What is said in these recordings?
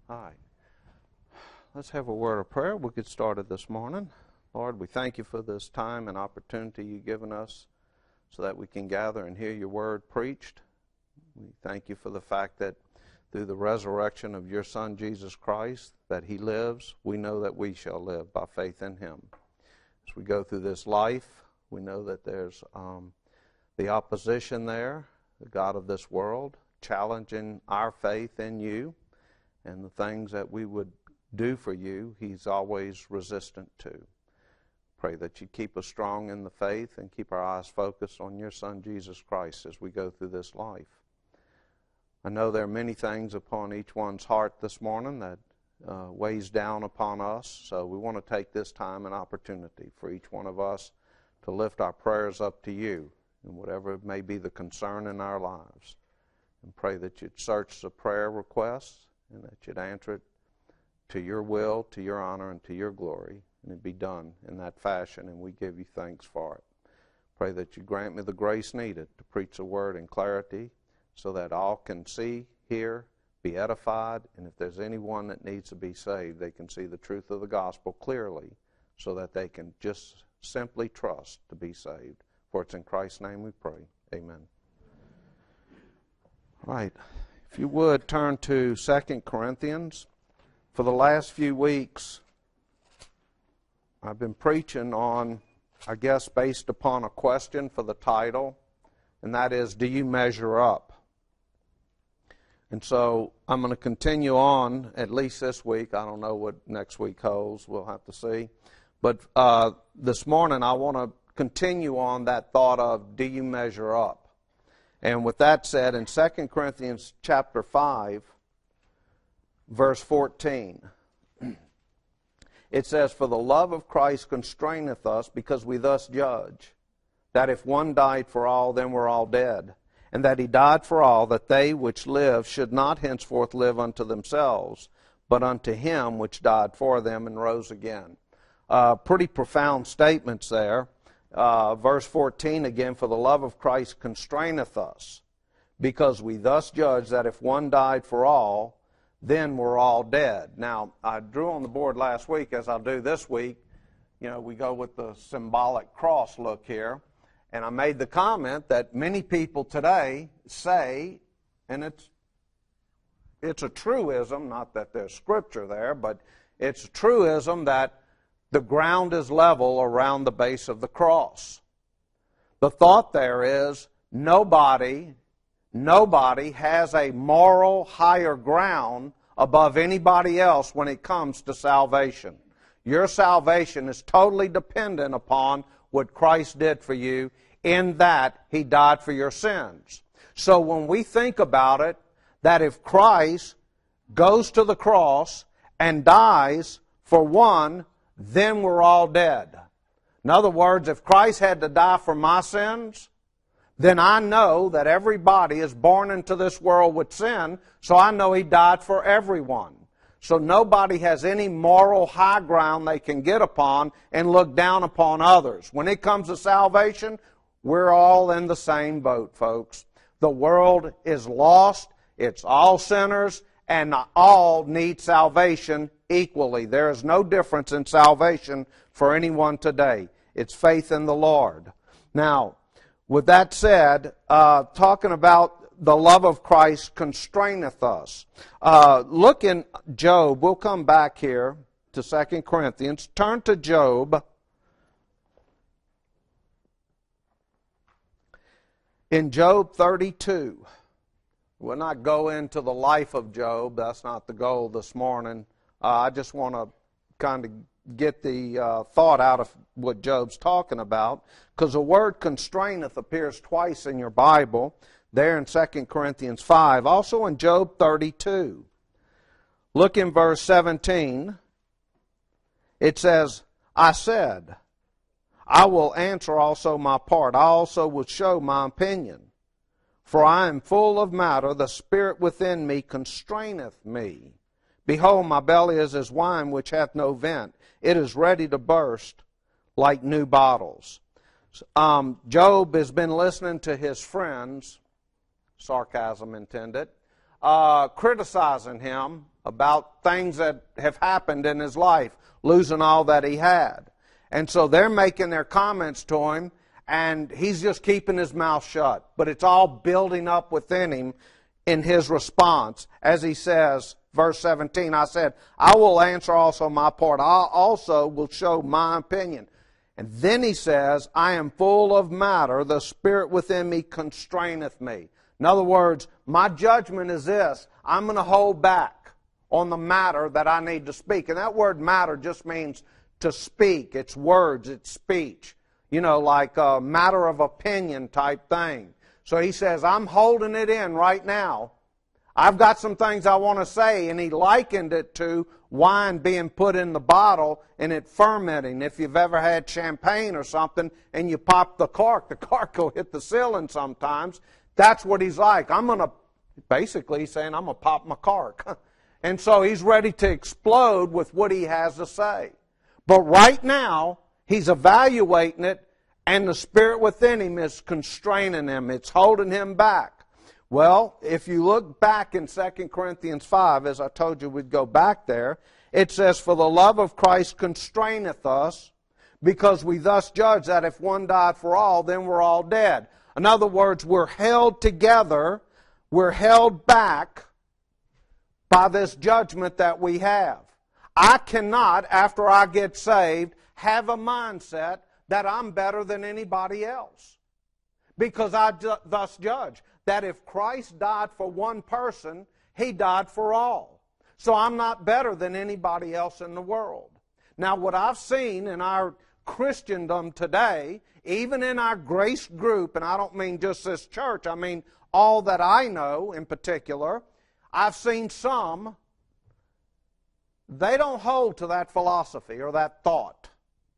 All right. Let's have a word of prayer. We'll get started this morning. Lord, we thank you for this time and opportunity you've given us so that we can gather and hear your word preached. We thank you for the fact that through the resurrection of your Son, Jesus Christ, that he lives. We know that we shall live by faith in him. As we go through this life, we know that there's the opposition there, the God of this world, challenging our faith in you and the things that we would do for you, he's always resistant to. Pray that you keep us strong in the faith and keep our eyes focused on your Son, Jesus Christ, as we go through this life. I know there are many things upon each one's heart this morning that weighs down upon us, so we want to take this time and opportunity for each one of us to lift our prayers up to you and whatever may be the concern in our lives. And pray that you'd search the prayer requests and that you'd answer it to your will, to your honor, and to your glory, and it be done in that fashion, and we give you thanks for it. Pray that you grant me the grace needed to preach the word in clarity so that all can see, hear, be edified, and if there's anyone that needs to be saved, they can see the truth of the gospel clearly so that they can just simply trust to be saved. For it's in Christ's name we pray. Amen. All right. If you would, turn to 2 Corinthians. For the last few weeks, I've been preaching on, I guess, based upon a question for the title, and that is, do you measure up? And so I'm going to continue on, at least this week. I don't know what next week holds. We'll have to see. But this morning, I want to continue on that thought of, do you measure up? And with that said, in 2 Corinthians chapter 5, verse 14, it says, For the love of Christ constraineth us, because we thus judge, that if one died for all, then we're all dead, and that he died for all, that they which live should not henceforth live unto themselves, but unto him which died for them and rose again. Pretty profound statements there. Verse 14 again, For the love of Christ constraineth us, because we thus judge that if one died for all, then we're all dead. Now, I drew on the board last week, as I'll do this week, we go with the symbolic cross look here, and I made the comment that many people today say, and it's a truism, not that there's scripture there, but it's a truism that the ground is level around the base of the cross. The thought there is nobody has a moral higher ground above anybody else when it comes to salvation. Your salvation is totally dependent upon what Christ did for you in that he died for your sins. So when we think about it, that if Christ goes to the cross and dies for one, then we're all dead. In other words, if Christ had to die for my sins, then I know that everybody is born into this world with sin, so I know he died for everyone. So nobody has any moral high ground they can get upon and look down upon others. When it comes to salvation, we're all in the same boat, folks. The world is lost, it's all sinners, and all need salvation equally. There is no difference in salvation for anyone today. It's faith in the Lord. Now, with that said, talking about the love of Christ constraineth us. Look in Job. We'll come back here to 2 Corinthians. Turn to Job. In Job 32. We'll not go into the life of Job. That's not the goal this morning. I just want to kind of get the thought out of what Job's talking about, because the word constraineth appears twice in your Bible, there in 2 Corinthians 5, also in Job 32. Look in verse 17. It says, I said, I will answer also my part. I also will show my opinion. For I am full of matter, the spirit within me constraineth me. Behold, my belly is as wine which hath no vent. It is ready to burst like new bottles. Job has been listening to his friends, sarcasm intended, criticizing him about things that have happened in his life, losing all that he had. And so they're making their comments to him, and he's just keeping his mouth shut. But it's all building up within him in his response. As he says, verse 17, I said, I will answer also my part. I also will show my opinion. And then he says, I am full of matter. The spirit within me constraineth me. In other words, my judgment is this. I'm going to hold back on the matter that I need to speak. And that word matter just means to speak. It's words, it's speech. You know, like a matter of opinion type thing. So he says, I'm holding it in right now. I've got some things I want to say, and he likened it to wine being put in the bottle and it fermenting. If you've ever had champagne or something and you pop the cork will hit the ceiling sometimes. That's what he's like. Basically he's saying, I'm going to pop my cork. And so he's ready to explode with what he has to say. But right now, he's evaluating it, and the spirit within him is constraining him. It's holding him back. Well, if you look back in 2 Corinthians 5, as I told you we'd go back there, it says, For the love of Christ constraineth us, because we thus judge that if one died for all, then we're all dead. In other words, we're held together, we're held back by this judgment that we have. I cannot, after I get saved, have a mindset that I'm better than anybody else. Because I thus judge that if Christ died for one person, He died for all. So I'm not better than anybody else in the world. Now, what I've seen in our Christendom today, even in our grace group, and I don't mean just this church, I mean all that I know in particular, I've seen some, they don't hold to that philosophy or that thought.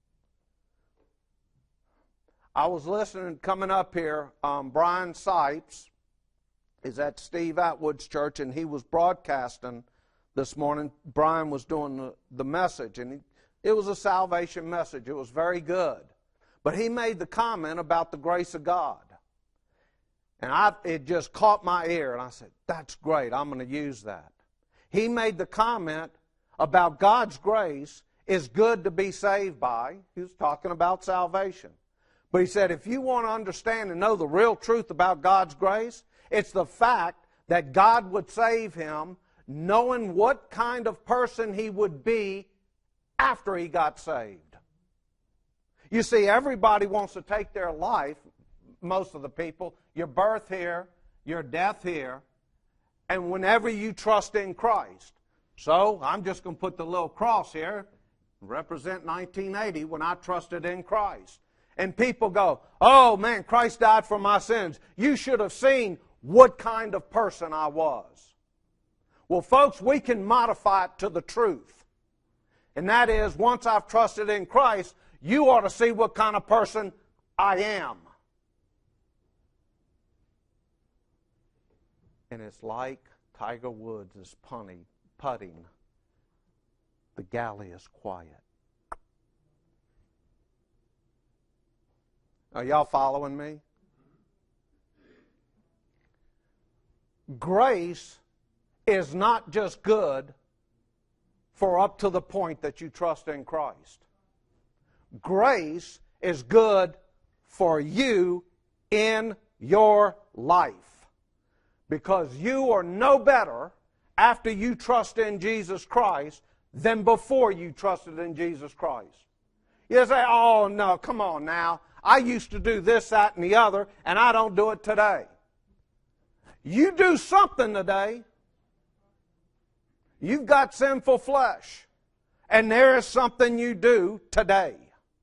I was listening, coming up here, Brian Sipes is at Steve Atwood's church, and he was broadcasting this morning. Brian was doing the message, and it was a salvation message. It was very good. But he made the comment about the grace of God. And it just caught my ear, and I said, that's great, I'm going to use that. He made the comment about God's grace is good to be saved by. He was talking about salvation. But he said, if you want to understand and know the real truth about God's grace, it's the fact that God would save him knowing what kind of person he would be after he got saved. You see, everybody wants to take their life, most of the people, your birth here, your death here, and whenever you trust in Christ. So, I'm just going to put the little cross here, represent 1980 when I trusted in Christ. And people go, oh man, Christ died for my sins. You should have seen what kind of person I was. Well, folks, we can modify it to the truth. And that is, once I've trusted in Christ, you ought to see what kind of person I am. And it's like Tiger Woods is putting. The galley is quiet. Are y'all following me? Grace is not just good for up to the point that you trust in Christ. Grace is good for you in your life. Because you are no better after you trust in Jesus Christ than before you trusted in Jesus Christ. You say, oh no, come on now. I used to do this, that, and the other, and I don't do it today. You do something today. You've got sinful flesh. And there is something you do today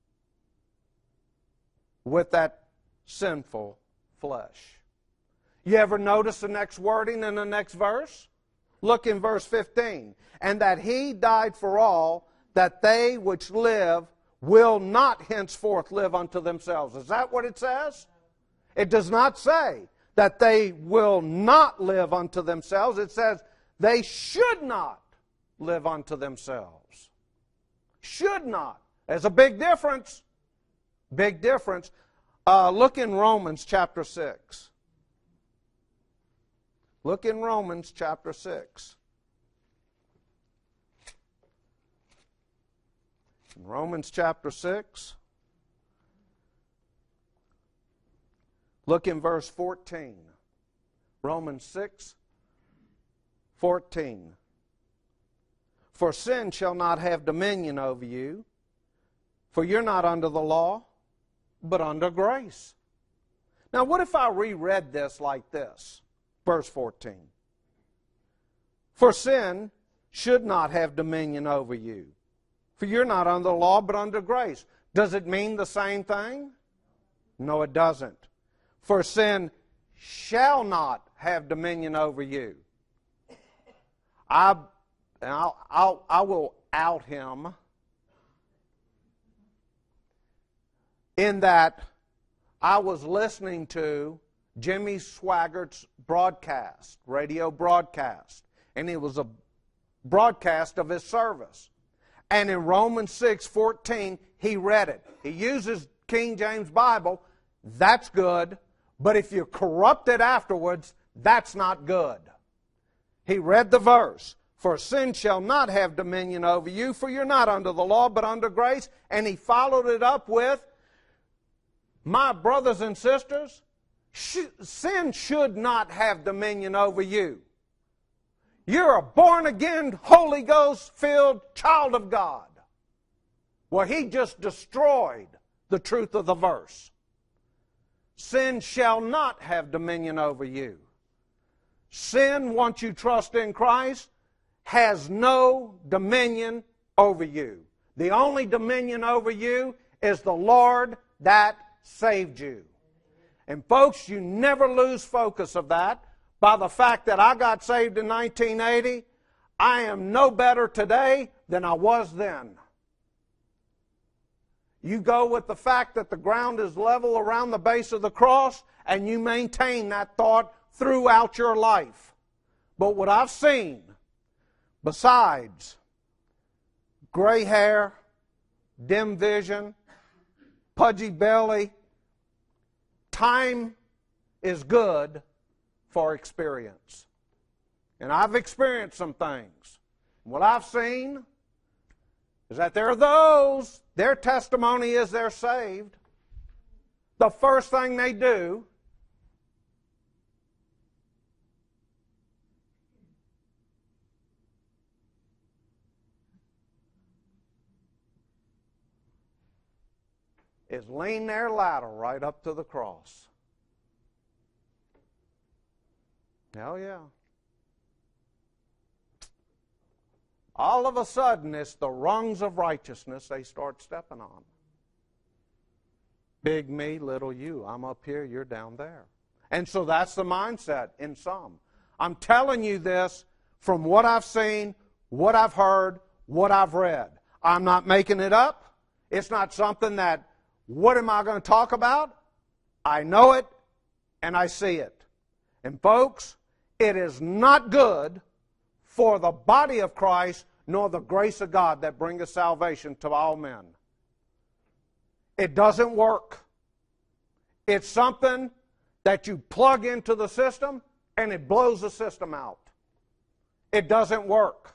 with that sinful flesh. You ever notice the next wording in the next verse? Look in verse 15. And that He died for all, that they which live will not henceforth live unto themselves. Is that what it says? It does not say that they will not live unto themselves. It says they should not live unto themselves. Should not. There's a big difference. Big difference. Look in Romans chapter 6. Look in Romans chapter 6. In Romans chapter 6, look in verse 14. Romans 6, 14. For sin shall not have dominion over you, for you're not under the law, but under grace. Now, what if I reread this like this? Verse 14. For sin should not have dominion over you, for you're not under the law, but under grace. Does it mean the same thing? No, it doesn't. For sin shall not have dominion over you. I will out him in that I was listening to Jimmy Swaggart's broadcast, radio broadcast, and it was a broadcast of his service. And in Romans 6:14, he read it. He uses King James Bible. That's good. But if you corrupt it afterwards, that's not good. He read the verse. For sin shall not have dominion over you, for you're not under the law, but under grace. And he followed it up with, my brothers and sisters, sin should not have dominion over you. You're a born-again, Holy Ghost-filled child of God. Well, he just destroyed the truth of the verse. Sin shall not have dominion over you. Sin, once you trust in Christ, has no dominion over you. The only dominion over you is the Lord that saved you. And folks, you never lose focus of that. By the fact that I got saved in 1980, I am no better today than I was then. You go with the fact that the ground is level around the base of the cross, and you maintain that thought throughout your life. But what I've seen, besides gray hair, dim vision, pudgy belly, time is good for experience. And I've experienced some things. What I've seen is that there are those, their testimony is they're saved. The first thing they do is lean their ladder right up to the cross. Hell yeah. All of a sudden, it's the rungs of righteousness they start stepping on. Big me, little you. I'm up here, you're down there. And so that's the mindset in some. I'm telling you this from what I've seen, what I've heard, what I've read. I'm not making it up. It's not something that, what am I going to talk about? I know it and I see it. And folks, it is not good for the body of Christ nor the grace of God that bringeth salvation to all men. It doesn't work. It's something that you plug into the system and it blows the system out. It doesn't work.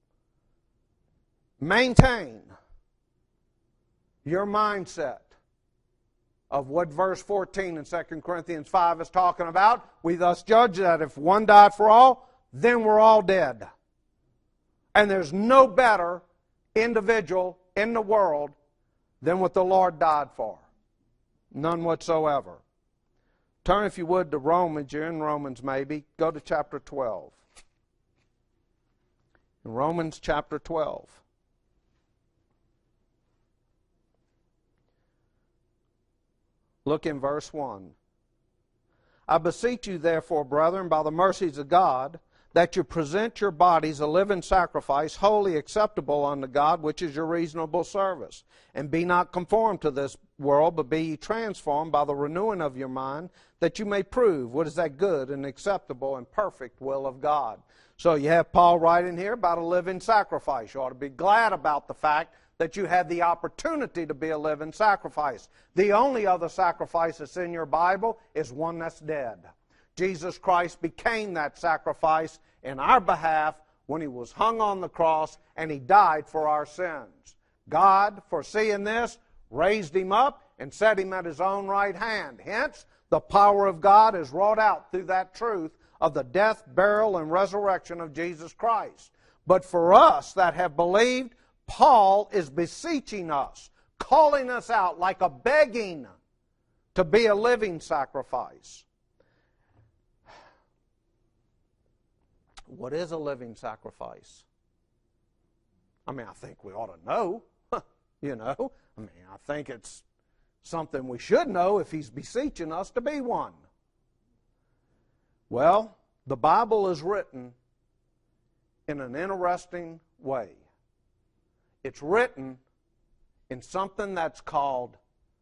Maintain your mindset of what verse 14 in 2 Corinthians 5 is talking about. We thus judge that if one died for all, then we're all dead. And there's no better individual in the world than what the Lord died for. None whatsoever. Turn, if you would, to Romans. You're in Romans maybe. Go to chapter 12. In Romans chapter 12. Look in verse 1. I beseech you, therefore, brethren, by the mercies of God, that you present your bodies a living sacrifice, wholly acceptable unto God, which is your reasonable service. And be not conformed to this world, but be ye transformed by the renewing of your mind, that you may prove what is that good and acceptable and perfect will of God. So you have Paul writing here about a living sacrifice. You ought to be glad about the fact that you had the opportunity to be a living sacrifice. The only other sacrifice that's in your Bible is one that's dead. Jesus Christ became that sacrifice in our behalf when He was hung on the cross and He died for our sins. God, foreseeing this, raised Him up and set Him at His own right hand. Hence, the power of God is wrought out through that truth of the death, burial, and resurrection of Jesus Christ. But for us that have believed, Paul is beseeching us, calling us out like a begging to be a living sacrifice. What is a living sacrifice? I mean, I think we ought to know, you know. I mean, I think it's something we should know if He's beseeching us to be one. Well, the Bible is written in an interesting way. It's written in something that's called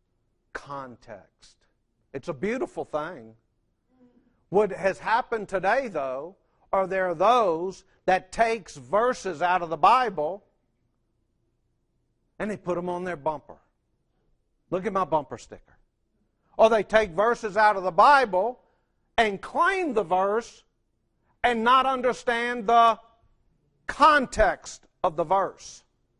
context. It's a beautiful thing. What has happened today, though, are there those that takes verses out of the Bible and they put them on their bumper. Look at my bumper sticker. Or they take verses out of the Bible and claim the verse and not understand the context of the verse.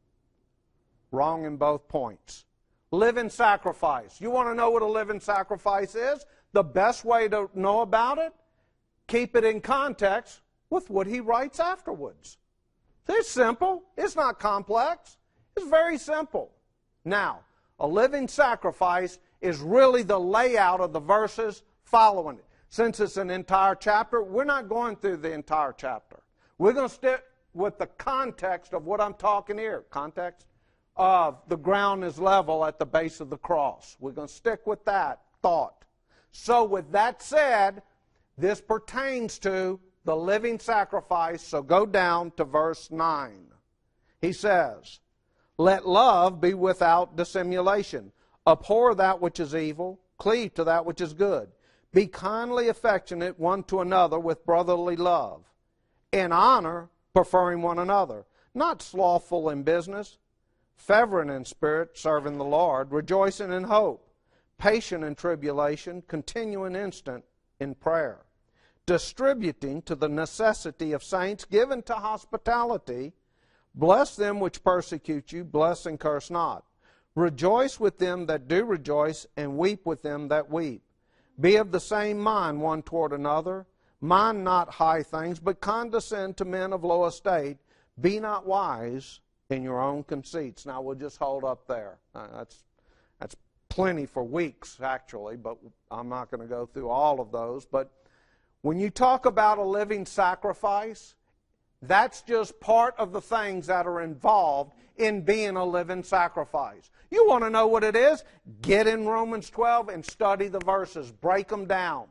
Wrong in both points. Living sacrifice. You want to know what a living sacrifice is? The best way to know about it? Keep it in context with what he writes afterwards. It's simple. It's not complex. It's very simple. Now, a living sacrifice is really the layout of the verses following it. Since it's an entire chapter, we're not going through the entire chapter. We're going to stick with the context of what I'm talking here. Context of the ground is level at the base of the cross. We're going to stick with that thought. So with that said, this pertains to the living sacrifice. So go down to verse 9. He says, "Let love be without dissimulation. Abhor that which is evil. Cleave to that which is good. Be kindly affectionate one to another with brotherly love. In honor, preferring one another. Not slothful in business. Fervent in spirit, serving the Lord. Rejoicing in hope. Patient in tribulation. Continuing instant in prayer. Distributing to the necessity of saints. Given to hospitality. Bless them which persecute you. Bless and curse not. Rejoice with them that do rejoice, and weep with them that weep. Be of the same mind one toward another. Mind not high things, but condescend to men of low estate. Be not wise in your own conceits." Now we'll just hold up there. That's plenty for weeks, actually, but I'm not going to go through all of those. But when you talk about a living sacrifice, that's just part of the things that are involved in being a living sacrifice. You want to know what it is? Get in Romans 12 and study the verses. Break them down.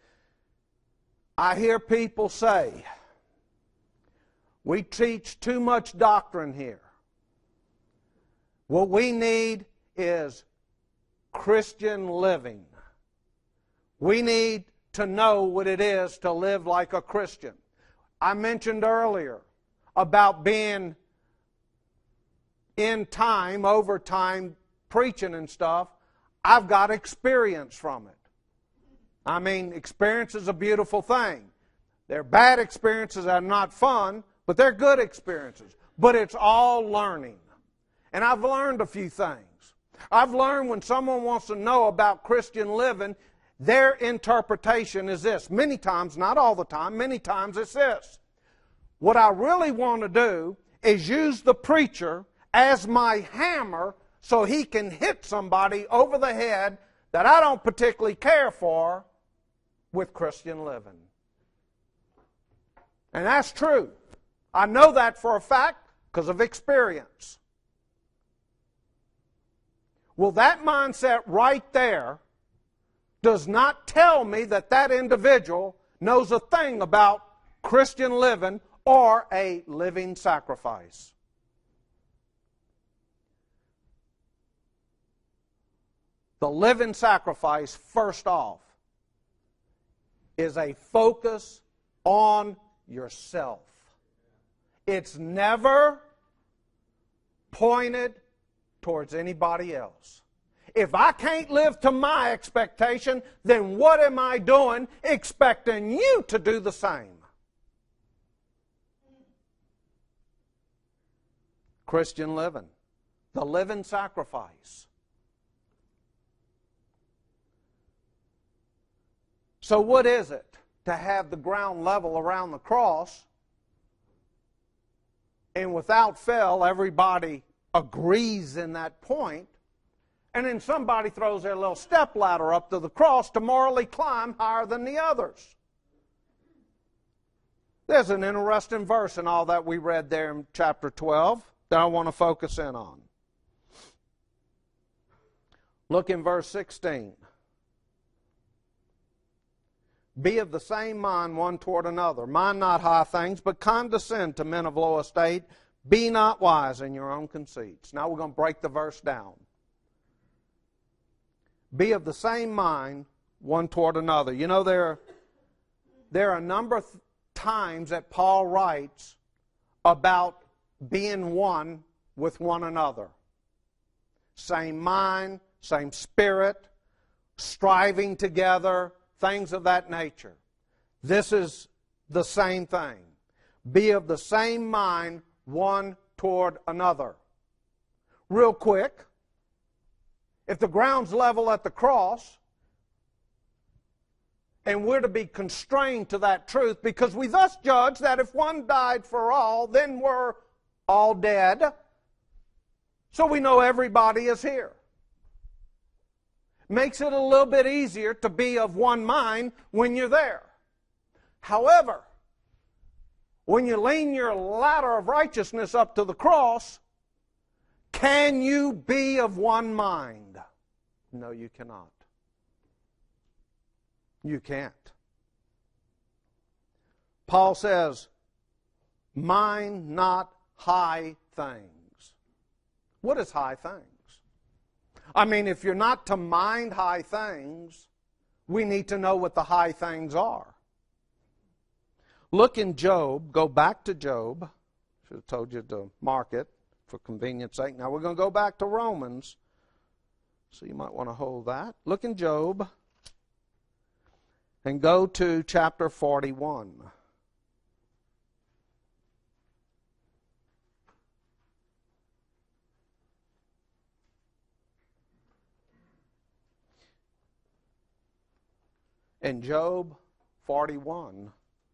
I hear people say, we teach too much doctrine here. What we need is Christian living. We need to know what it is to live like a Christian. I mentioned earlier about being in time, over time, preaching and stuff. I've got experience from it. I mean, experience is a beautiful thing. They're bad experiences that are not fun, but they're good experiences. But it's all learning. And I've learned a few things. I've learned when someone wants to know about Christian living, their interpretation is this. Many times, not all the time, many times it's this. What I really want to do is use the preacher as my hammer so he can hit somebody over the head that I don't particularly care for with Christian living. And that's true. I know that for a fact because of experience. Well, that mindset right there does not tell me that that individual knows a thing about Christian living or a living sacrifice. The living sacrifice, first off, is a focus on yourself. It's never pointed towards anybody else. If I can't live to my expectation, then what am I doing expecting you to do the same? Christian living, the living sacrifice. So what is it to have the ground level around the cross, and without fail everybody agrees in that point, and then somebody throws their little step ladder up to the cross to morally climb higher than the others? There's an interesting verse in all that we read there in chapter 12 that I want to focus in on. Look in verse 16. Be of the same mind one toward another. Mind not high things, but condescend to men of low estate. Be not wise in your own conceits. Now we're going to break the verse down. Be of the same mind one toward another. You know, there are a number of times that Paul writes about being one with one another. Same mind, same spirit, striving together, things of that nature. This is the same thing. Be of the same mind one toward another. Real quick, if the ground's level at the cross, and we're to be constrained to that truth, because we thus judge that if one died for all, then we're all dead. So we know everybody is here. Makes it a little bit easier to be of one mind when you're there. However, when you lean your ladder of righteousness up to the cross, can you be of one mind? No, you cannot. You can't. Paul says, mind not high things. What is high things? I mean, if you're not to mind high things, we need to know what the high things are. Look in Job. Go back to Job. Should have told you to mark it for convenience sake. Now we're going to go back to Romans. So you might want to hold that. Look in Job and go to chapter 41. In Job 41,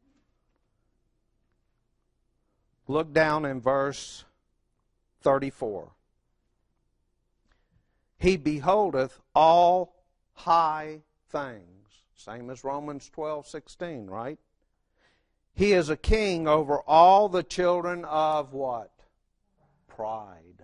look down in verse 34. He beholdeth all high things. Same as Romans 12:16, right? He is a king over all the children of what? Pride.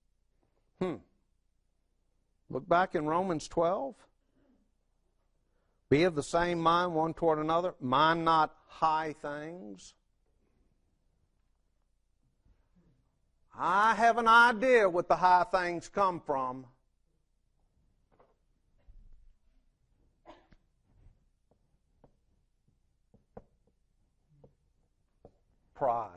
Look back in Romans 12. Be of the same mind one toward another. Mind not high things. I have an idea what the high things come from. Pride.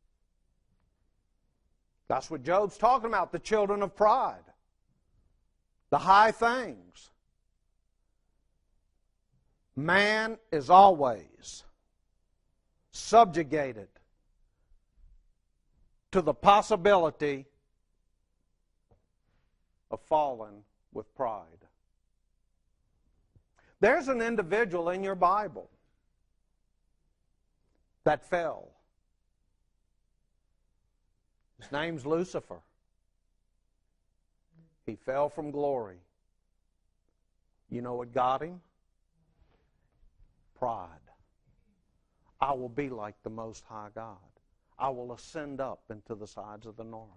That's what Job's talking about, the children of pride. The high things. Man is always subjugated to the possibility of falling with pride. There's an individual in your Bible that fell. His name's Lucifer. He fell from glory. You know what got him? Pride. I will be like the Most High God. I will ascend up into the sides of the north.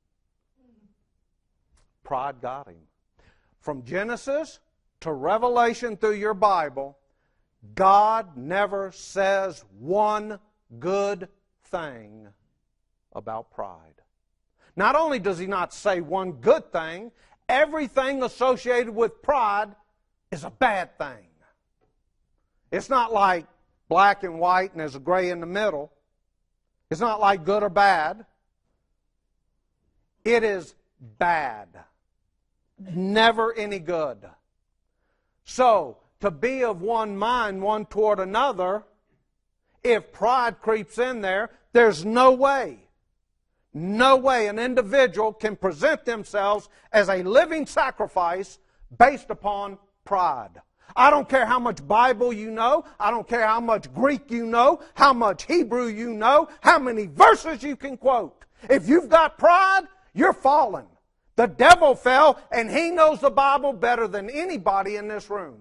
Pride got him. From Genesis to Revelation through your Bible, God never says one good thing about pride. Not only does He not say one good thing, everything associated with pride is a bad thing. It's not like black and white and there's a gray in the middle. It's not like good or bad. It is bad. never any good. So, to be of one mind one toward another, if pride creeps in there, there's no way an individual can present themselves as a living sacrifice based upon pride. I don't care how much Bible you know. I don't care how much Greek you know, how much Hebrew you know, how many verses you can quote. If you've got pride, you're fallen. The devil fell, and he knows the Bible better than anybody in this room.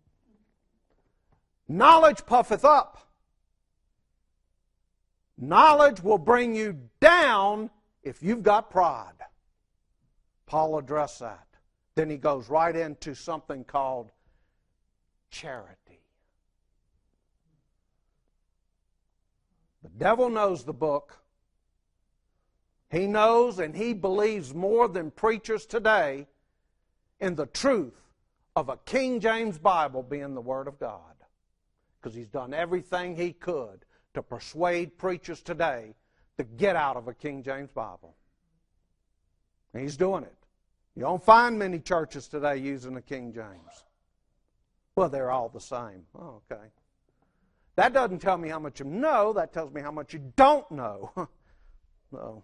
Knowledge puffeth up. Knowledge will bring you down if you've got pride. Paul addressed that. Then he goes right into something called charity. The devil knows the book. He knows and he believes more than preachers today in the truth of a King James Bible being the Word of God. Because he's done everything he could to persuade preachers today to get out of a King James Bible. And he's doing it. You don't find many churches today using the King James. Well, they're all the same. Oh, okay. That doesn't tell me how much you know. That tells me how much you don't know. No.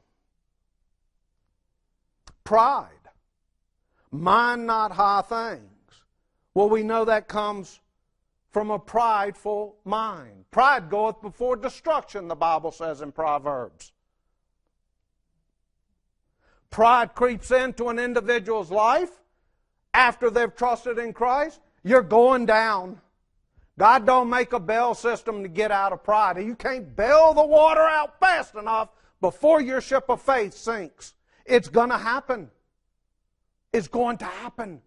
Pride. Mind not high things. Well, we know that comes from a prideful mind. Pride goeth before destruction, the Bible says in Proverbs. Pride creeps into an individual's life after they've trusted in Christ. You're going down. God don't make a bail system to get out of pride. You can't bail the water out fast enough before your ship of faith sinks. It's going to happen. It's going to happen.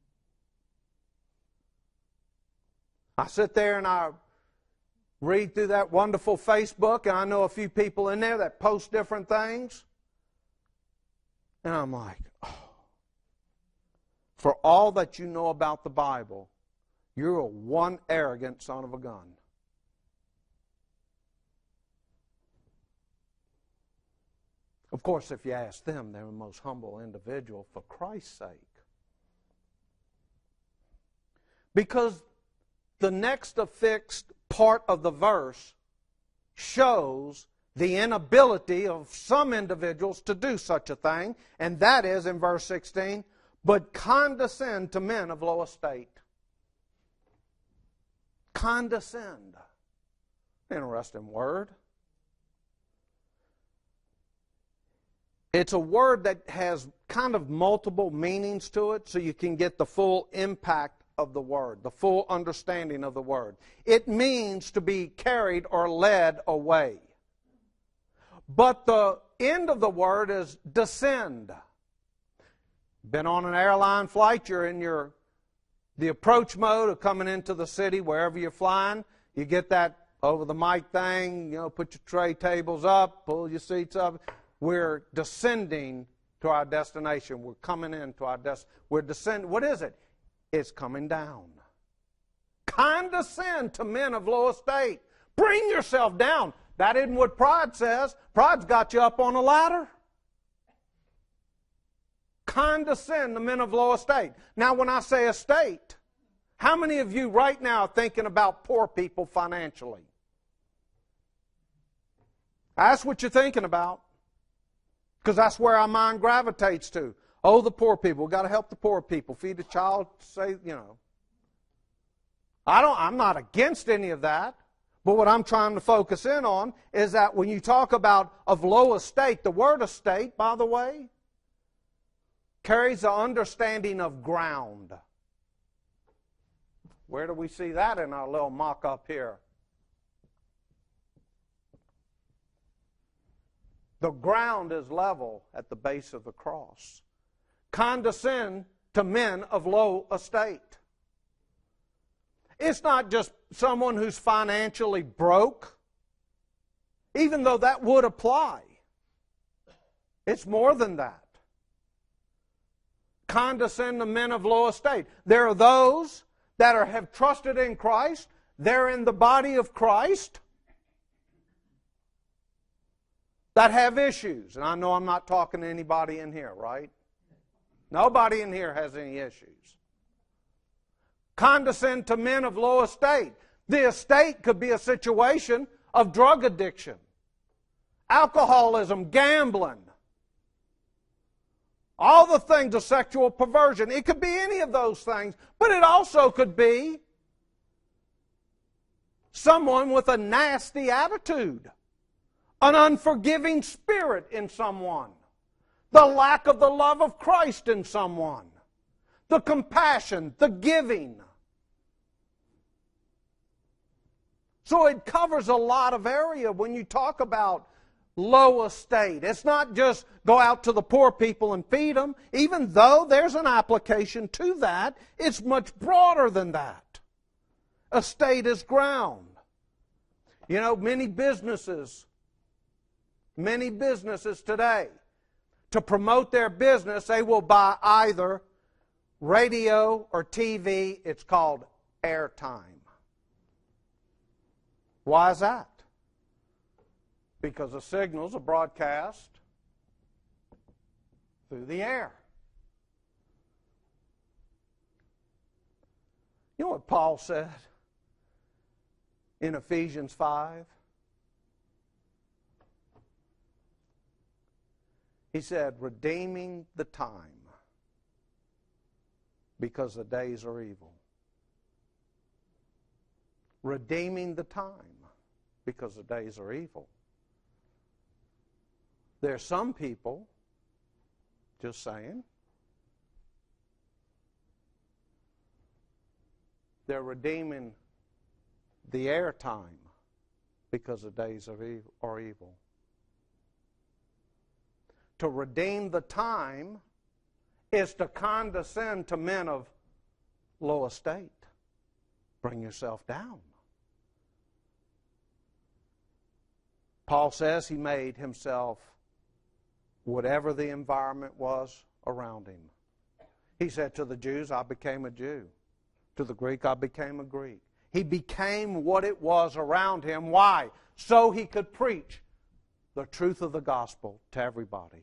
I sit there and I read through that wonderful Facebook, and I know a few people in there that post different things. And I'm like, oh, for all that you know about the Bible, you're one arrogant son of a gun. Of course, if you ask them, they're the most humble individual for Christ's sake. Because the next affixed part of the verse shows the inability of some individuals to do such a thing, and that is in verse 16, but condescend to men of low estate. Condescend. Interesting word. It's a word that has kind of multiple meanings to it, so you can get the full impact of the word, the full understanding of the word. It means to be carried or led away. But the end of the word is descend. Been on an airline flight, you're in the approach mode of coming into the city, wherever you're flying. You get that over the mic thing, put your tray tables up, pull your seats up. We're descending to our destination. We're coming into our destination. We're descending. What is it? It's coming down. Condescend to men of low estate. Bring yourself down. That isn't what pride says. Pride's got you up on a ladder. Condescend to men of low estate. Now, when I say estate, how many of you right now are thinking about poor people financially? That's what you're thinking about. Because that's where our mind gravitates to. Oh, the poor people. We've got to help the poor people. Feed a child, I'm not against any of that. But what I'm trying to focus in on is that when you talk about of low estate, the word estate, by the way, carries the understanding of ground. Where do we see that in our little mock-up here? The ground is level at the base of the cross. Condescend to men of low estate. It's not just someone who's financially broke, even though that would apply. It's more than that. Condescend to men of low estate. There are those that have trusted in Christ. They're in the body of Christ that have issues. And I know I'm not talking to anybody in here, right? Nobody in here has any issues. Condescend to men of low estate. The estate could be a situation of drug addiction, alcoholism, gambling, all the things of sexual perversion. It could be any of those things, but it also could be someone with a nasty attitude, an unforgiving spirit in someone, the lack of the love of Christ in someone, the compassion, the giving. So it covers a lot of area when you talk about low estate. It's not just go out to the poor people and feed them. Even though there's an application to that, it's much broader than that. Estate is ground. You know, many businesses today, to promote their business, they will buy either radio or TV. It's called airtime. Why is that? Because the signals are broadcast through the air. You know what Paul said in Ephesians 5? He said, redeeming the time because the days are evil. Redeeming the time because the days are evil. There are some people, just saying, they're redeeming the airtime because the days are evil. To redeem the time is to condescend to men of low estate. Bring yourself down. Paul says he made himself whatever the environment was around him. He said to the Jews, I became a Jew. To the Greek, I became a Greek. He became what it was around him. Why? So he could preach the truth of the gospel to everybody.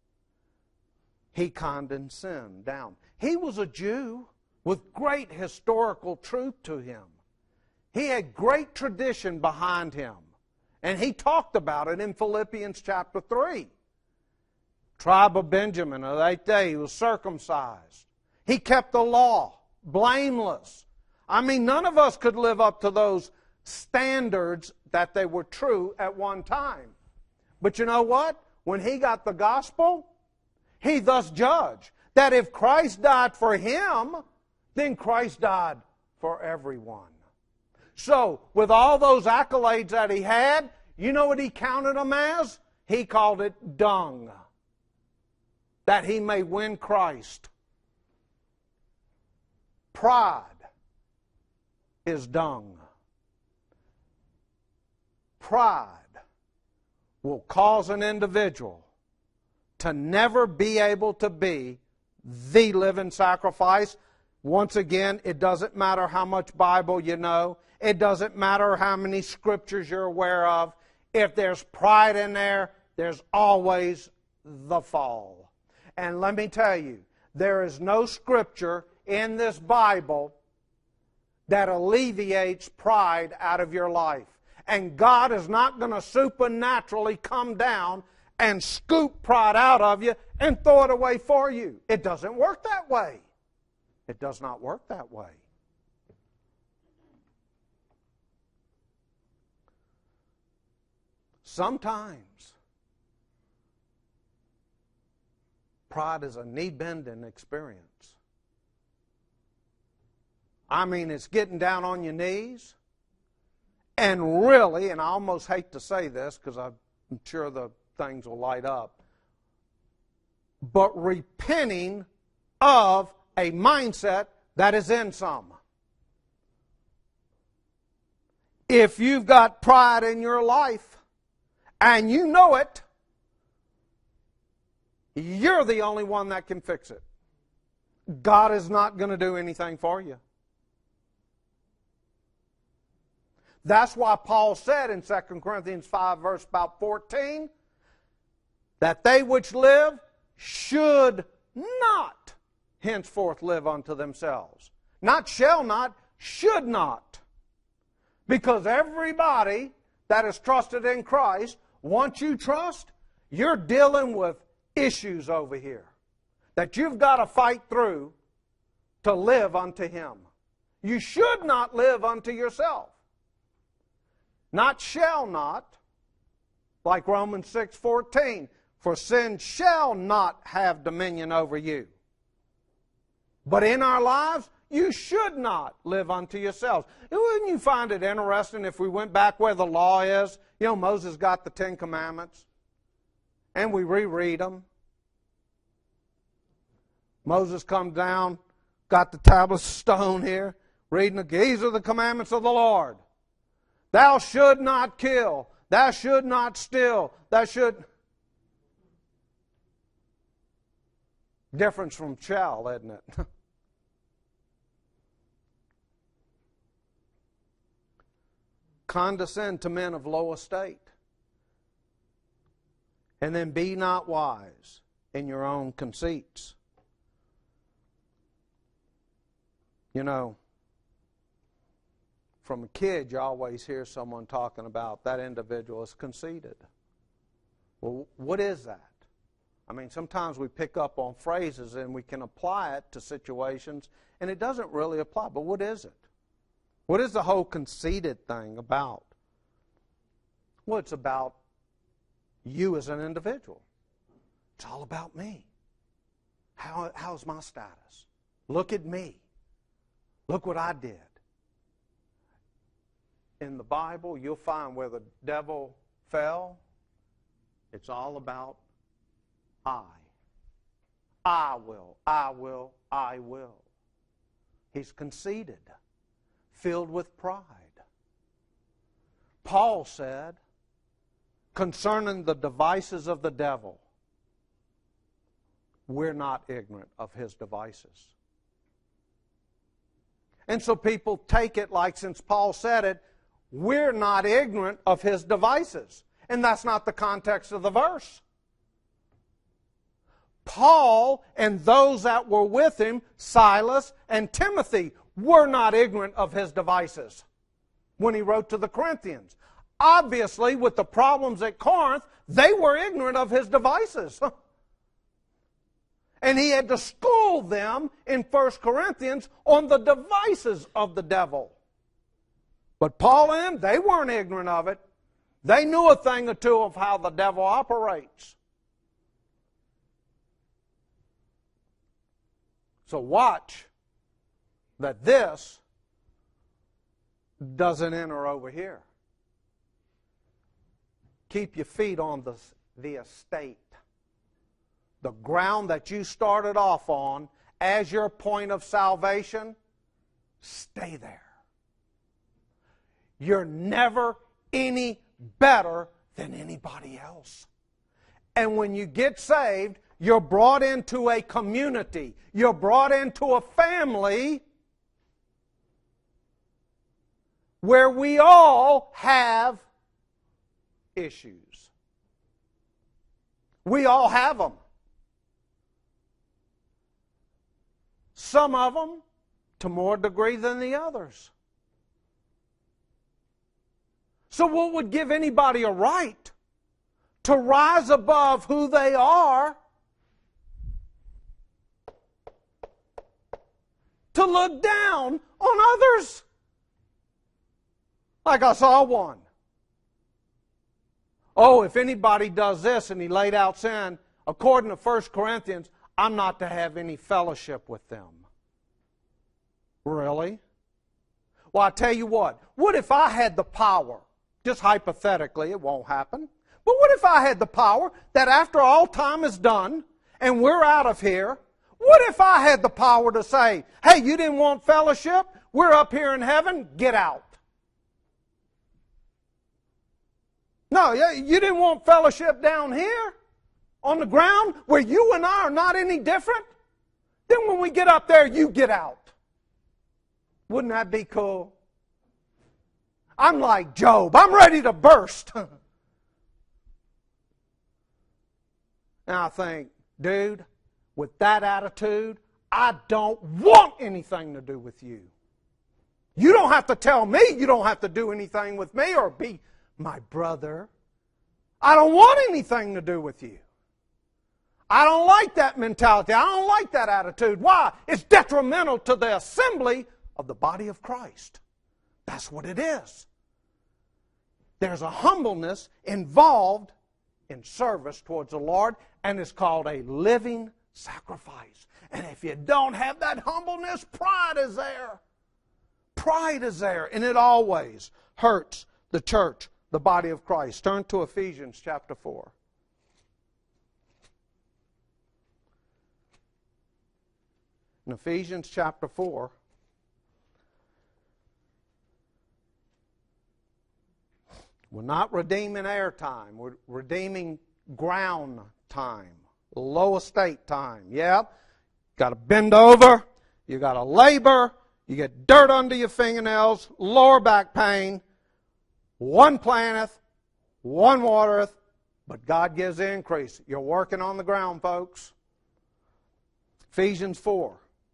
He condescended down. He was a Jew with great historical truth to him. He had great tradition behind him. And he talked about it in Philippians chapter 3. Tribe of Benjamin, of the 8th day, he was circumcised. He kept the law, blameless. I mean, none of us could live up to those standards that they were true at one time. But you know what? When he got the gospel, he thus judged that if Christ died for him, then Christ died for everyone. So, with all those accolades that he had, you know what he counted them as? He called it dung. That he may win Christ. Pride is dung. Pride will cause an individual to never be able to be the living sacrifice. Once again, it doesn't matter how much Bible you know. It doesn't matter how many scriptures you're aware of. If there's pride in there, there's always the fall. And let me tell you, there is no scripture in this Bible that alleviates pride out of your life. And God is not going to supernaturally come down and scoop pride out of you and throw it away for you. It doesn't work that way. It does not work that way. Sometimes pride is a knee-bending experience. I mean, it's getting down on your knees and really, and I almost hate to say this because I'm sure the things will light up, but repenting of a mindset that is in some. If you've got pride in your life and you know it, you're the only one that can fix it. God is not going to do anything for you. That's why Paul said in 2 Corinthians 5, verse about 14, that they which live should not henceforth live unto themselves. Not shall not, should not. Because everybody that is trusted in Christ, once you trust, you're dealing with issues over here that you've got to fight through to live unto Him. You should not live unto yourself. Not shall not, like Romans 6:14, for sin shall not have dominion over you. But in our lives, you should not live unto yourselves. Wouldn't you find it interesting if we went back where the law is? You know, Moses got the 10 Commandments, and we reread them. Moses comes down, got the tablets of stone here, reading, these are the commandments of the Lord. Thou should not kill. Thou should not steal. Thou should... Difference from shall, isn't it? Condescend to men of low estate. And then be not wise in your own conceits. You know, from a kid you always hear someone talking about that individual is conceited. Well, what is that? I mean, sometimes we pick up on phrases and we can apply it to situations and it doesn't really apply. But what is it? What is the whole conceited thing about? Well, it's about you as an individual. It's all about me. How's my status? Look at me. Look what I did. In the Bible, you'll find where the devil fell, it's all about I. I will, I will, I will. He's conceited, filled with pride. Paul said, concerning the devices of the devil, we're not ignorant of his devices. And so people take it like, since Paul said it, we're not ignorant of his devices. And that's not the context of the verse. Paul and those that were with him, Silas and Timothy, were not ignorant of his devices when he wrote to the Corinthians. Obviously, with the problems at Corinth, they were ignorant of his devices. And he had to school them in 1 Corinthians on the devices of the devil. But Paul and them, they weren't ignorant of it. They knew a thing or two of how the devil operates. So watch that this doesn't enter over here. Keep your feet on the estate. The ground that you started off on as your point of salvation, stay there. You're never any better than anybody else. And when you get saved, you're brought into a community. You're brought into a family where we all have issues. We all have them. Some of them to more degree than the others. So what would give anybody a right to rise above who they are, to look down on others? Like I saw one. Oh, if anybody does this, and he laid out sin, according to 1 Corinthians, I'm not to have any fellowship with them. Really? Well, I tell you what if I had the power, just hypothetically, it won't happen, but what if I had the power that after all time is done and we're out of here, what if I had the power to say, hey, you didn't want fellowship? We're up here in heaven, get out. No, you didn't want fellowship down here on the ground where you and I are not any different? Then when we get up there, you get out. Wouldn't that be cool? I'm like Job. I'm ready to burst. And I think, dude, with that attitude, I don't want anything to do with you. You don't have to tell me you don't have to do anything with me or be my brother. I don't want anything to do with you. I don't like that mentality. I don't like that attitude. Why? It's detrimental to the assembly of the body of Christ. That's what it is. There's a humbleness involved in service towards the Lord, and it's called a living sacrifice. And if you don't have that humbleness, pride is there. Pride is there, and it always hurts the church, the body of Christ. Turn to Ephesians chapter 4. In Ephesians chapter 4, we're not redeeming air time. We're redeeming ground time, low estate time. Yep. Got to bend over. You got to labor. You get dirt under your fingernails, lower back pain. One planteth, one watereth, but God gives the increase. You're working on the ground, folks. Ephesians 4,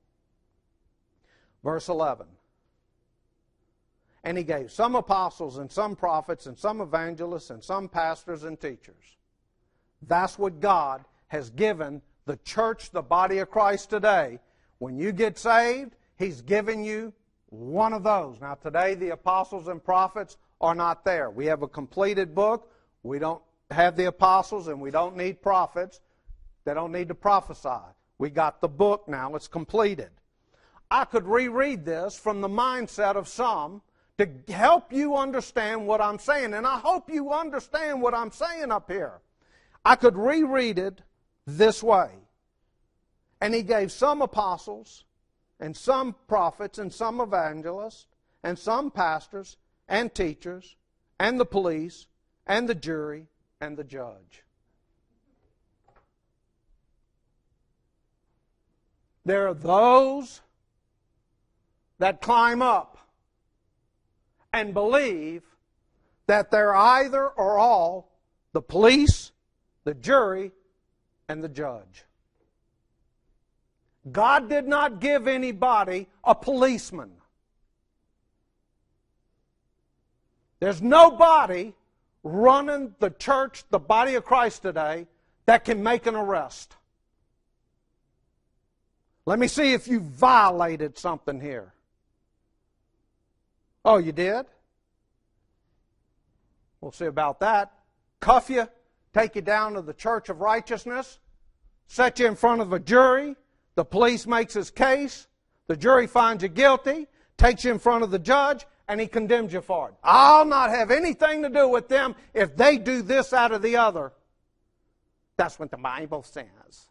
verse 11. And He gave some apostles and some prophets and some evangelists and some pastors and teachers. That's what God has given the church, the body of Christ today. When you get saved, He's given you one of those. Now today the apostles and prophets are not there. We have a completed book. We don't have the apostles and we don't need prophets. They don't need to prophesy. We got the book now. It's completed. I could reread this from the mindset of some to help you understand what I'm saying. And I hope you understand what I'm saying up here. I could reread it this way. And He gave some apostles and some prophets and some evangelists and some pastors and teachers and the police and the jury and the judge. There are those that climb up and believe that they're either or all the police, the jury, and the judge. God did not give anybody a policeman. There's nobody running the church, the body of Christ today, that can make an arrest. Let me see if you violated something here. Oh, you did? We'll see about that. Cuff you, take you down to the church of righteousness, set you in front of a jury. The police makes his case. The jury finds you guilty, takes you in front of the judge, and he condemns you for it. I'll not have anything to do with them if they do this out of the other. That's what the Bible says.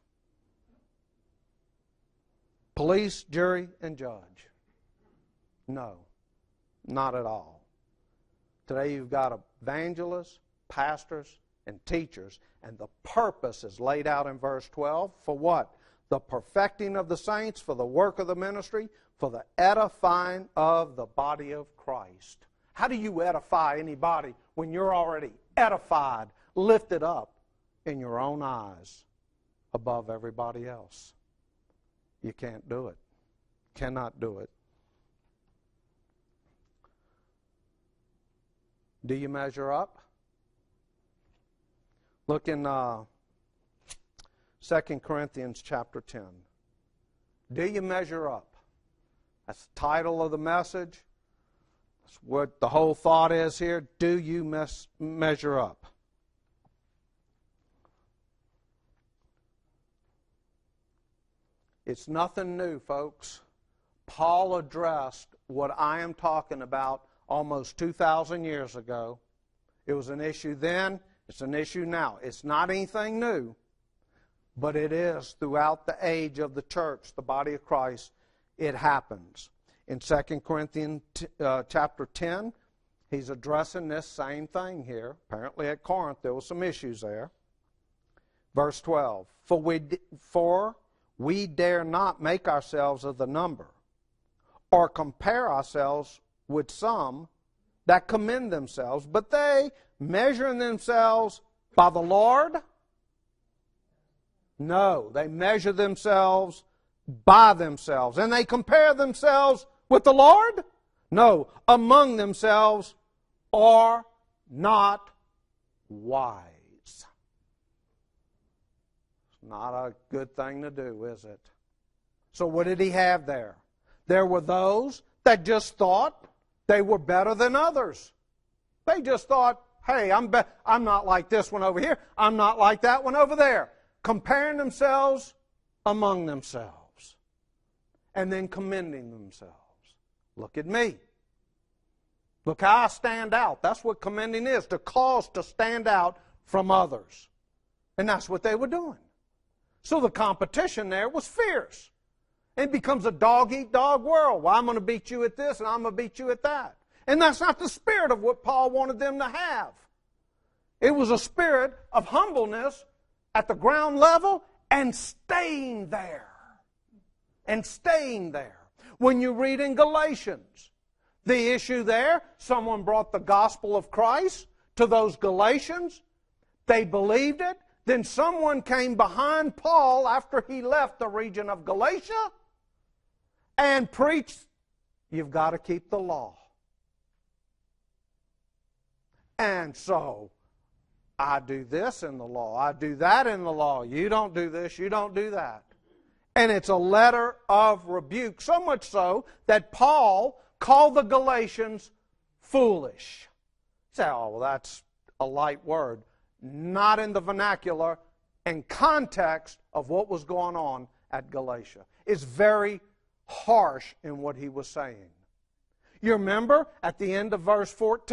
Police, jury, and judge. No, not at all. Today you've got evangelists, pastors, and teachers, and the purpose is laid out in verse 12. For what? The perfecting of the saints, for the work of the ministry, for the edifying of the body of Christ. How do you edify anybody when you're already edified, lifted up in your own eyes above everybody else? You can't do it. Cannot do it. Do you measure up? Look in 2 Corinthians chapter 10. Do you measure up? That's the title of the message. That's what the whole thought is here. Do you measure up? It's nothing new, folks. Paul addressed what I am talking about almost 2,000 years ago. It was an issue then. It's an issue now. It's not anything new, but it is throughout the age of the church, the body of Christ. It happens. In 2 Corinthians chapter 10, he's addressing this same thing here. Apparently at Corinth there were some issues there. Verse 12, For we dare not make ourselves of the number, or compare ourselves with some that commend themselves, but they, measuring themselves by the Lord? No, they measure themselves by themselves. And they compare themselves with the Lord? No, among themselves are not wise. It's not a good thing to do, is it? So what did he have there? There were those that just thought they were better than others. They just thought, hey, I'm not like this one over here. I'm not like that one over there. Comparing themselves among themselves. And then commending themselves. Look at me. Look how I stand out. That's what commending is, to cause to stand out from others. And that's what they were doing. So the competition there was fierce. It becomes a dog-eat-dog world. Well, I'm going to beat you at this and I'm going to beat you at that. And that's not the spirit of what Paul wanted them to have. It was a spirit of humbleness at the ground level and staying there. And staying there. When you read in Galatians, the issue there, someone brought the gospel of Christ to those Galatians. They believed it. Then someone came behind Paul after he left the region of Galatia and preached, you've got to keep the law. And so, I do this in the law. I do that in the law. You don't do this. You don't do that. And it's a letter of rebuke. So much so that Paul called the Galatians foolish. You say, oh, well, that's a light word. Not in the vernacular and context of what was going on at Galatia. It's very harsh in what he was saying. You remember at the end of verse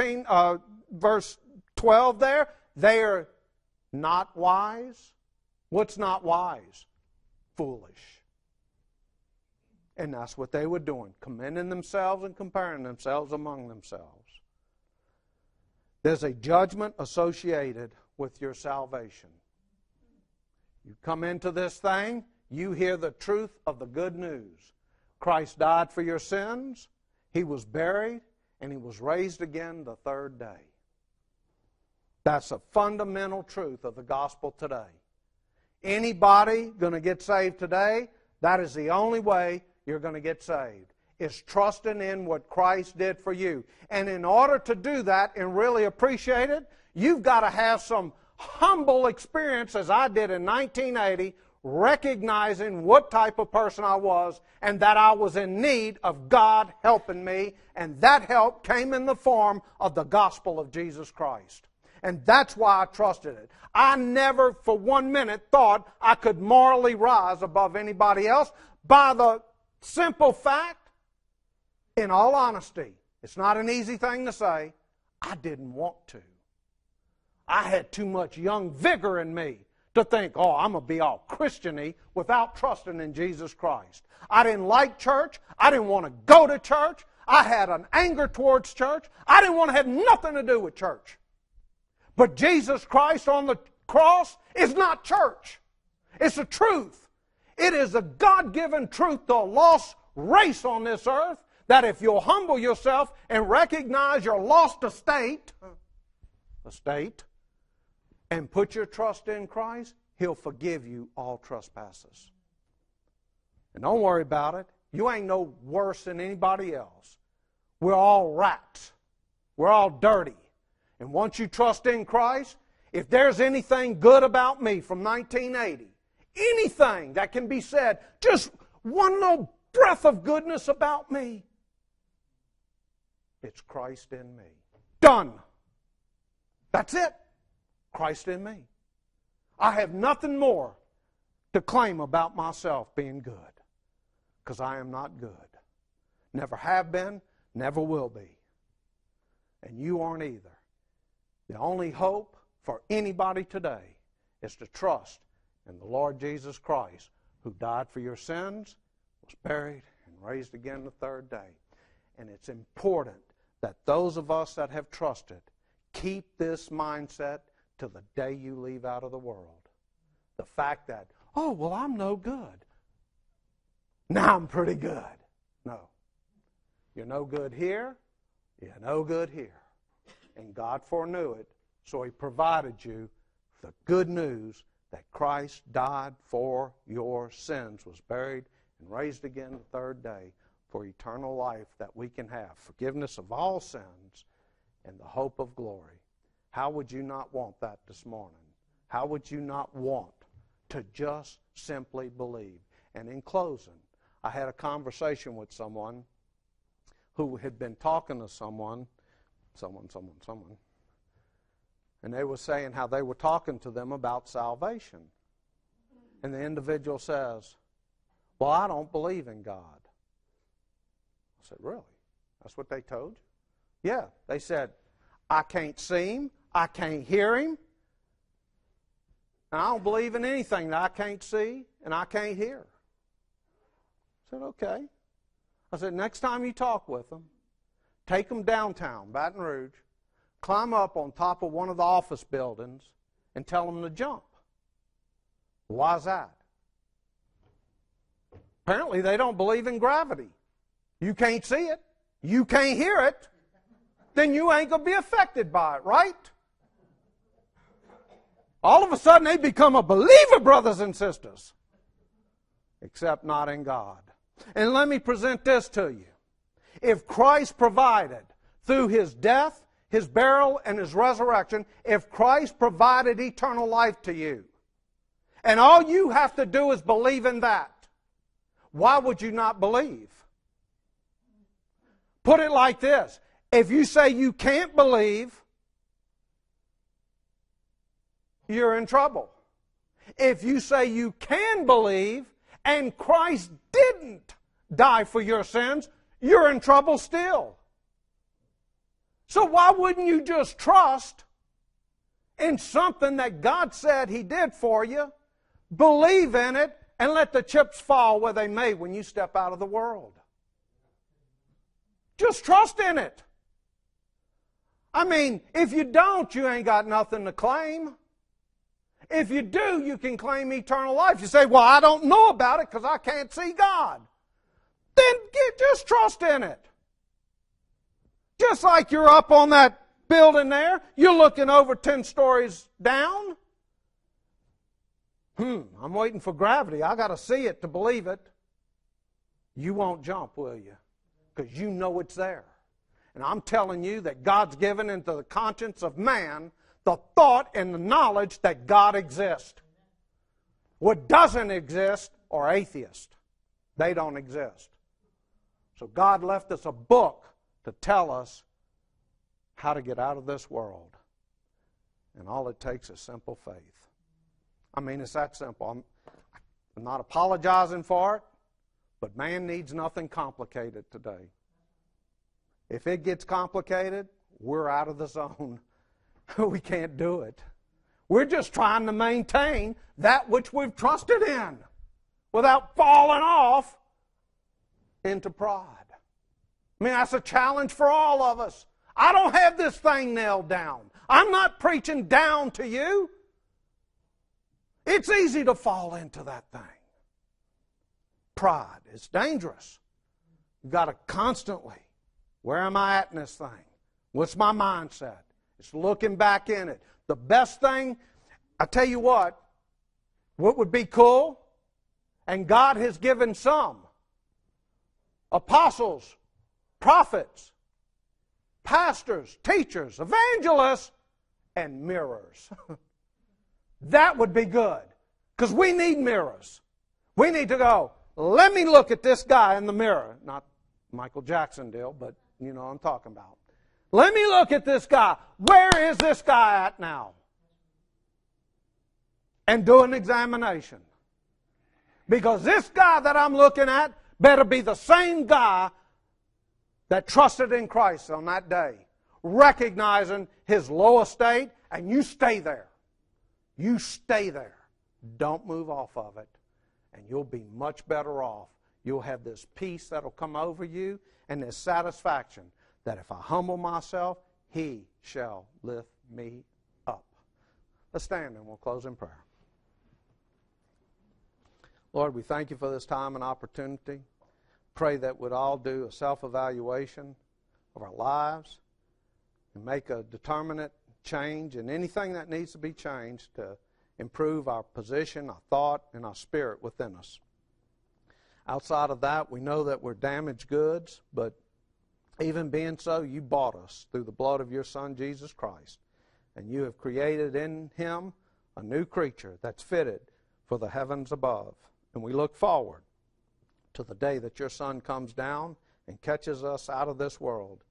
12 there, they are not wise. What's not wise? Foolish. And that's what they were doing, commending themselves and comparing themselves among themselves. There's a judgment associated with your salvation. You come into this thing, you hear the truth of the good news. Christ died for your sins, He was buried, and He was raised again the third day. That's a fundamental truth of the gospel today. Anybody going to get saved today, that is the only way you're going to get saved. Is trusting in what Christ did for you. And in order to do that and really appreciate it, you've got to have some humble experience, as I did in 1980, recognizing what type of person I was and that I was in need of God helping me. And that help came in the form of the gospel of Jesus Christ. And that's why I trusted it. I never for 1 minute thought I could morally rise above anybody else by the simple fact, in all honesty, it's not an easy thing to say, I didn't want to. I had too much young vigor in me to think, oh, I'm going to be all Christian-y without trusting in Jesus Christ. I didn't like church. I didn't want to go to church. I had an anger towards church. I didn't want to have nothing to do with church. But Jesus Christ on the cross is not church. It's a truth. It is a God-given truth to a lost race on this earth, that if you'll humble yourself and recognize your lost estate, and put your trust in Christ, He'll forgive you all trespasses. And don't worry about it. You ain't no worse than anybody else. We're all rats. We're all dirty. And once you trust in Christ, if there's anything good about me from 1980, anything that can be said, just one little breath of goodness about me, it's Christ in me. Done. That's it. Christ in me. I have nothing more to claim about myself being good, because I am not good. Never have been, never will be. And you aren't either. The only hope for anybody today is to trust in the Lord Jesus Christ, who died for your sins, was buried, and raised again the third day. And it's important that those of us that have trusted keep this mindset till the day you leave out of the world. The fact that, oh, well, I'm no good. Now I'm pretty good. No. You're no good here. You're no good here. And God foreknew it, so He provided you the good news that Christ died for your sins, was buried, and raised again the third day for eternal life that we can have, forgiveness of all sins and the hope of glory. How would you not want that this morning? How would you not want to just simply believe? And in closing, I had a conversation with someone who had been talking to someone, and they were saying how they were talking to them about salvation. And the individual says, well, I don't believe in God. I said, really? That's what they told you? Yeah. They said, I can't see Him, I can't hear Him, and I don't believe in anything that I can't see and I can't hear. I said, okay. I said, next time you talk with them, take them downtown, Baton Rouge, climb up on top of one of the office buildings and tell them to jump. Why is that? Apparently they don't believe in gravity. You can't see it. You can't hear it. Then you ain't going to be affected by it, right? All of a sudden they become a believer, brothers and sisters. Except not in God. And let me present this to you. If Christ provided through His death, His burial, and His resurrection, if Christ provided eternal life to you, and all you have to do is believe in that, why would you not believe? Put it like this. If you say you can't believe, you're in trouble. If you say you can believe and Christ didn't die for your sins, you're in trouble still. So why wouldn't you just trust in something that God said He did for you, believe in it, and let the chips fall where they may when you step out of the world? Just trust in it. I mean, if you don't, you ain't got nothing to claim. If you do, you can claim eternal life. You say, well, I don't know about it because I can't see God. Then just trust in it. Just like you're up on that building there, you're looking over 10 stories down. I'm waiting for gravity. I got to see it to believe it. You won't jump, will you? Because you know it's there. And I'm telling you that God's given into the conscience of man the thought and the knowledge that God exists. What doesn't exist are atheists. They don't exist. So God left us a book to tell us how to get out of this world. And all it takes is simple faith. I mean, it's that simple. I'm not apologizing for it, but man needs nothing complicated today. If it gets complicated, we're out of the zone. We can't do it. We're just trying to maintain that which we've trusted in without falling off into pride. I mean, that's a challenge for all of us. I don't have this thing nailed down. I'm not preaching down to you. It's easy to fall into that thing. Pride is dangerous. You've got to constantly, where am I at in this thing? What's my mindset? It's looking back in it. The best thing, I tell you what would be cool, and God has given some apostles, prophets, pastors, teachers, evangelists, and mirrors. That would be good. Because we need mirrors. We need to go, let me look at this guy in the mirror. Not Michael Jackson deal, but you know what I'm talking about. Let me look at this guy. Where is this guy at now? And do an examination. Because this guy that I'm looking at better be the same guy that trusted in Christ on that day, recognizing his low estate, and you stay there. You stay there. Don't move off of it, and you'll be much better off. You'll have this peace that'll come over you and this satisfaction that if I humble myself, He shall lift me up. Let's stand and we'll close in prayer. Lord, we thank You for this time and opportunity. Pray that we'd all do a self-evaluation of our lives and make a determinate change in anything that needs to be changed to improve our position, our thought, and our spirit within us. Outside of that, we know that we're damaged goods, but even being so, you bought us through the blood of your Son, Jesus Christ. And you have created in him a new creature that's fitted for the heavens above. And we look forward to the day that your Son comes down and catches us out of this world